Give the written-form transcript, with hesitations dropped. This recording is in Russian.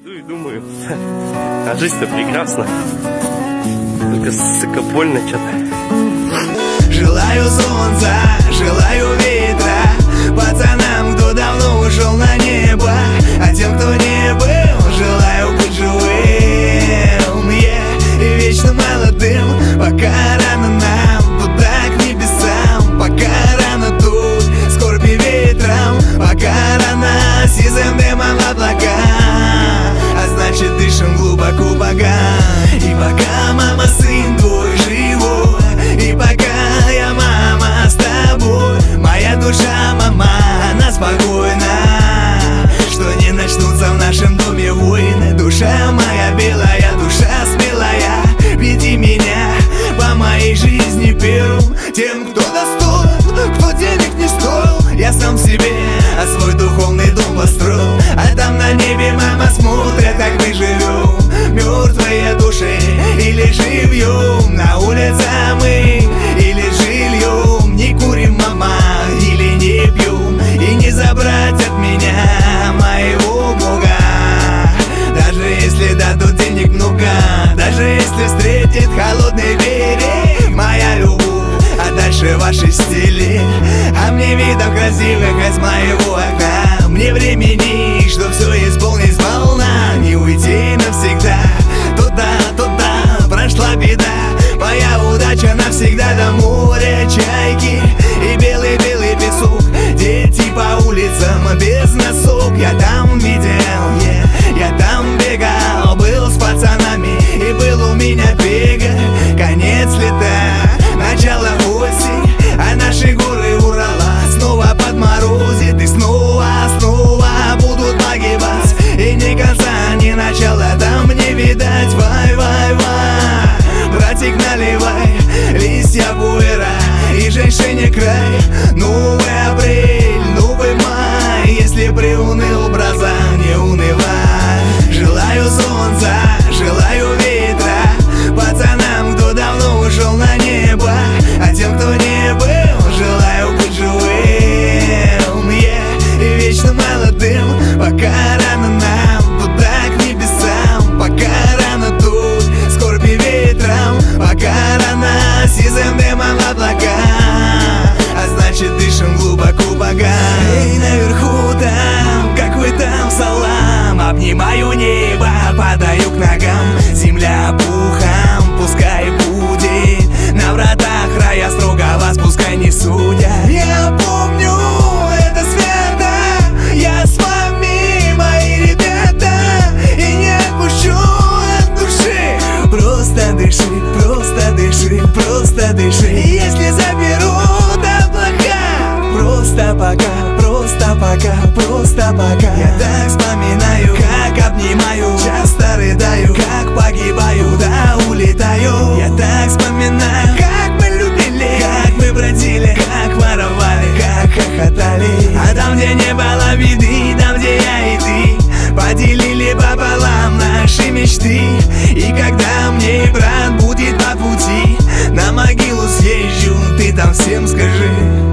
Иду и думаю, а жизнь-то прекрасна. Только сука больно что-то. Желаю солнца, желаю ветра пацанам, кто давно ушел на небо, а тем, кто не был, желаю быть живым, и вечно молодым. Пока рано нам туда к небесам, пока рано тут скорби ветром, пока рано сизым дымом облака, а значит дышим глубоко пока. И пока мама, сын твой живой, и пока я, мама, с тобой, моя душа, мама, она спокойна, что не начнутся в нашем доме войны. Душа моя белая, душа смелая, веди меня по моей жизни первым, тем, кто достоин, кто денег не стоил. Я сам себе свой духовный дом построил, а там на небе, мама, смотрят, как мы живем, мертвые души или живьем. На улице мы или жильем, не курим, мама, или не пьем, и не забрать от меня моего Бога. Даже если дадут денег много, даже если встретит холодный берег моя любовь, а дальше ваши стили, а мне видом красивых из моего окна. Мне времени, что все исполнить сполна, не уйти навсегда. Туда прошла беда, моя удача навсегда до моря чайки и белый-белый песок, дети по улицам без носок. Я там видел, я там бегал, был с пацанами, и был у меня бега. Конец лета, начало осень, а наши горы Урала снова подморозит, и снова будут погибать, и ни конца, ни начала там не видать. Вай, братик, наливай листья пуэра и женщине край. Новый апрель, новый май, если приуныл, браза, не унывай. Желаю солнца, желаю ветра пацанам, кто давно ушел на небо, а тем, кто не был, желаю быть живым, и вечно молодым. Пока рано нам туда к небесам, пока рано тут скорби ветром, пока рано сизым дымом облака, а значит дышим глубоко пока. Эй, наверху там, как вы там, салам, обнимаю небо, падаю к ногам. Земля пухом, пускай будет, на вратах рая строго вас пускай не судят. Я помню это свято, я с вами, мои ребята, и не отпущу от души. Просто дыши, просто дыши, просто дыши. Если заберут облака, просто пока, просто пока, просто пока. Я так вспоминаю, как обнимаю, часто рыдаю, как погибаю, да улетаю. Я так вспоминаю, как мы любили, как мы бродили, как воровали, как хохотали. А там, где не было беды, там, где я и ты поделили пополам наши мечты. И когда мне, брат, будет по пути, на могилу съезжу, ты там всем скажи: